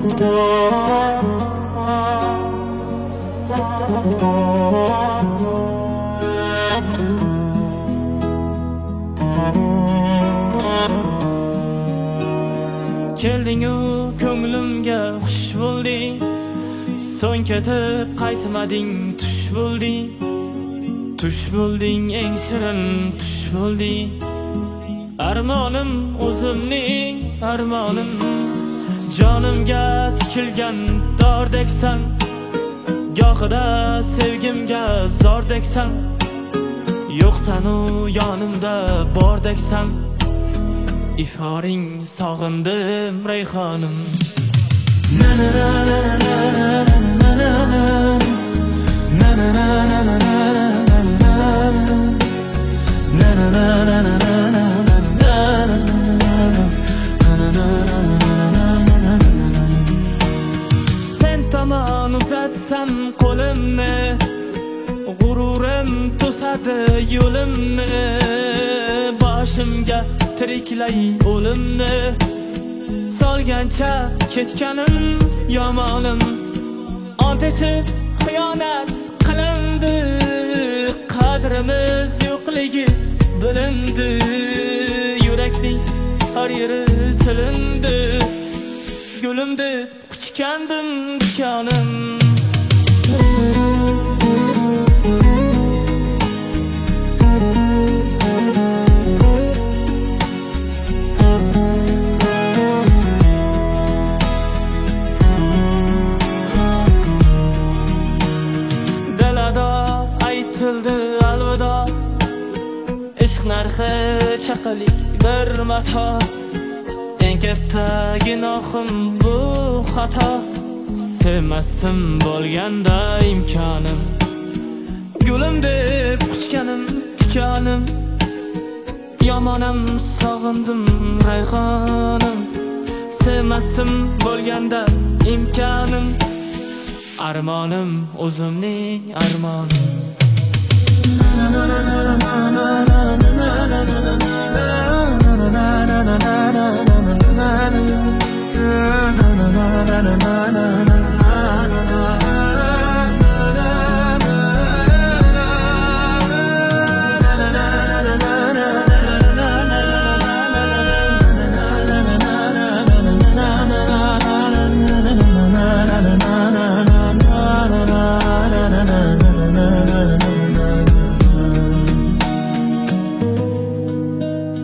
Kelding-u ko'nglimga xush bo'lding, so'ng ketib qaytmading, tush bo'lding. Tush bo'lding, eng shirin tush bo'lding. Armonim o'zimning armonim, jonimga tikilgan dordeksan. Gohida sevgimga zordeksan, yo'qsan-u yonimda bordeksan. Iforing sog'indim rayhonim. Sen tomon uzatsam qo'limni, g'ururim to'sadi yo'limni. Boshimga tiriklay o'limni, solgancha ketganim yomonim. Ont etib xiyonat qilindi, qadrimiz yo'qligi bilindi. Yurakning har yeri tilindi, gulim deb quchgandim dikonim. Aytildi alvido, ishq narxi chaqalik bir mato. Eng katta gunohim bu xato, sevmasdim bo'lganda imkonim. Gulim deb quchganim tikonim, yomonam sog'indim rayhonim. Sevmasdim bo'lganda imkonim, armonim o'zimning armonim.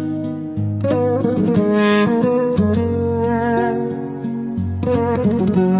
Thank you.